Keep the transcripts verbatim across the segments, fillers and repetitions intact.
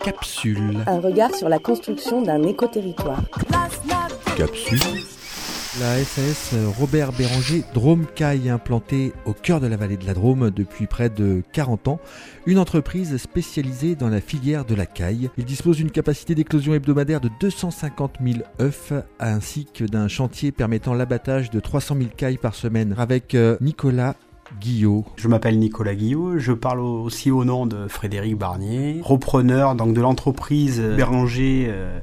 Capsule. Un regard sur la construction d'un écoterritoire. Capsule. La S A S Robert Béranger Drôme Caille, implantée au cœur de la vallée de la Drôme depuis près de quarante ans, une entreprise spécialisée dans la filière de la caille. Il dispose d'une capacité d'éclosion hebdomadaire de deux cent cinquante mille œufs ainsi que d'un chantier permettant l'abattage de trois cent mille cailles par semaine avec Nicolas Guillot. Je m'appelle Nicolas Guillot, je parle aussi au nom de Frédéric Barnier, repreneur donc de l'entreprise Béranger euh,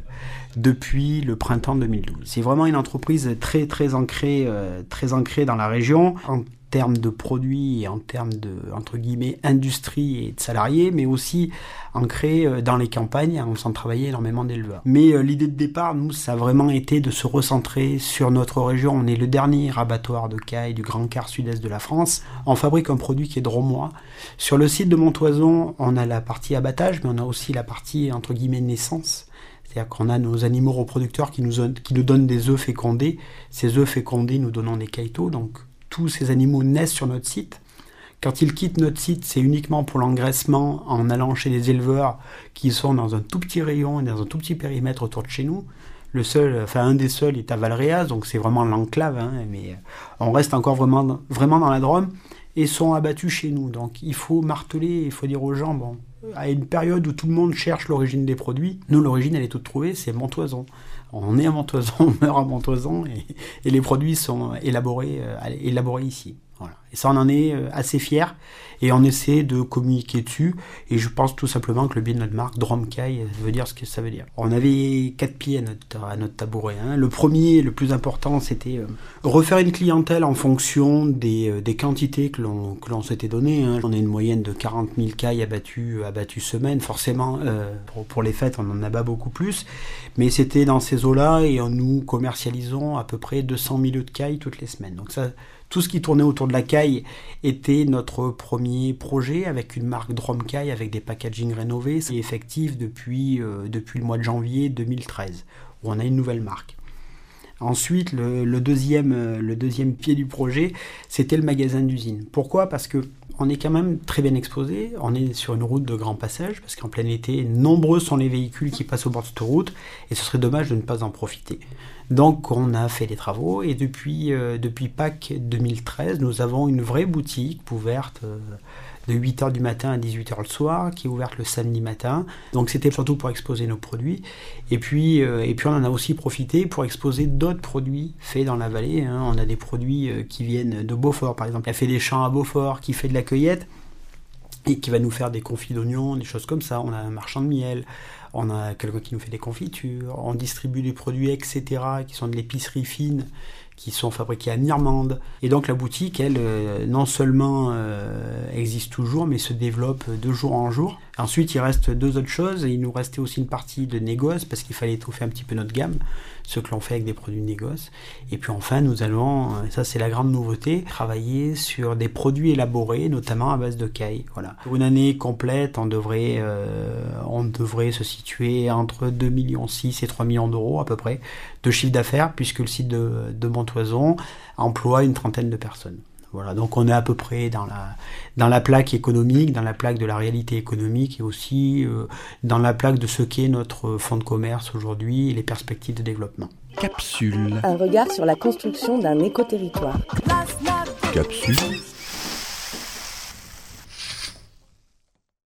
depuis le printemps deux mille douze. C'est vraiment une entreprise très très ancrée, euh, très ancrée dans la région en termes de produits et en termes de entre guillemets industrie et de salariés, mais aussi ancrée dans les campagnes, on s'en travaillait énormément d'éleveurs. Mais euh, l'idée de départ, nous, ça a vraiment été de se recentrer sur notre région. On est le dernier abattoir de caille du grand quart sud-est de la France. On fabrique un produit qui est drômois. Sur le site de Montoison, on a la partie abattage, mais on a aussi la partie entre guillemets naissance. C'est-à-dire qu'on a nos animaux reproducteurs qui nous, qui nous donnent des œufs fécondés. Ces œufs fécondés nous donnant des cailleteaux, donc tous ces animaux naissent sur notre site. Quand ils quittent notre site, c'est uniquement pour l'engraissement en allant chez les éleveurs qui sont dans un tout petit rayon et dans un tout petit périmètre autour de chez nous. Le seul, enfin un des seuls est à Valréas, donc c'est vraiment l'enclave, hein, mais on reste encore vraiment, vraiment dans la Drôme et sont abattus chez nous. Donc il faut marteler, il faut dire aux gens, bon, à une période où tout le monde cherche l'origine des produits, nous l'origine elle est toute trouvée, c'est Montoison. On est à Montoison, on meurt à Montoison et, et les produits sont élaborés, euh, élaborés ici. Voilà. Et ça, on en est assez fiers et on essaie de communiquer dessus. Et je pense tout simplement que le biais de notre marque, Drôme Caille, veut dire ce que ça veut dire. On avait quatre pieds à notre, à notre tabouret. Hein. Le premier, le plus important, c'était euh, refaire une clientèle en fonction des, euh, des quantités que l'on, que l'on s'était données. Hein. On a une moyenne de quarante mille cailles abattues, abattues semaine. Forcément, euh, pour, pour les fêtes, on en abat beaucoup plus. Mais c'était dans ces eaux-là et nous commercialisons à peu près deux cent mille œufs de cailles toutes les semaines. Donc ça, tout ce qui tournait autour de la caille était notre premier projet avec une marque Drôme Caille avec des packaging rénovés. C'est effectif depuis, euh, depuis le mois de janvier deux mille treize où on a une nouvelle marque. Ensuite, le, le, deuxième, le deuxième pied du projet, c'était le magasin d'usine. Pourquoi ? Parce que on est quand même très bien exposé, on est sur une route de grand passage, parce qu'en plein été, nombreux sont les véhicules qui passent au bord de cette route, et ce serait dommage de ne pas en profiter. Donc on a fait des travaux, et depuis, euh, depuis Pâques deux mille treize, nous avons une vraie boutique ouverte euh, de huit heures du matin à dix-huit heures le soir, qui est ouverte le samedi matin. Donc c'était surtout pour exposer nos produits. Et puis, euh, et puis on en a aussi profité pour exposer d'autres produits faits dans la vallée. Hein. On a des produits euh, qui viennent de Beaufort, par exemple. Il a fait des champs à Beaufort, qui fait de la cueillette, et qui va nous faire des confits d'oignons, des choses comme ça. On a un marchand de miel, on a quelqu'un qui nous fait des confitures, on distribue des produits, et cetera, qui sont de l'épicerie fine, qui sont fabriqués à Mirmande. Et donc la boutique, elle, euh, non seulement euh, existe toujours, mais se développe de jour en jour. Ensuite, il reste deux autres choses. Il nous restait aussi une partie de négoce, parce qu'il fallait étoffer un petit peu notre gamme, ce que l'on fait avec des produits de négoce. Et puis enfin, nous allons, ça c'est la grande nouveauté, travailler sur des produits élaborés, notamment à base de caille. Voilà. Pour une année complète, on devrait, euh, on devrait se situer entre deux virgule six millions et trois millions d'euros à peu près de chiffre d'affaires, puisque le site de, de Montoison emploie une trentaine de personnes. Voilà, donc on est à peu près dans la, dans la plaque économique, dans la plaque de la réalité économique et aussi euh, dans la plaque de ce qu'est notre fonds de commerce aujourd'hui et les perspectives de développement. Capsule. Un regard sur la construction d'un écoterritoire. Capsule.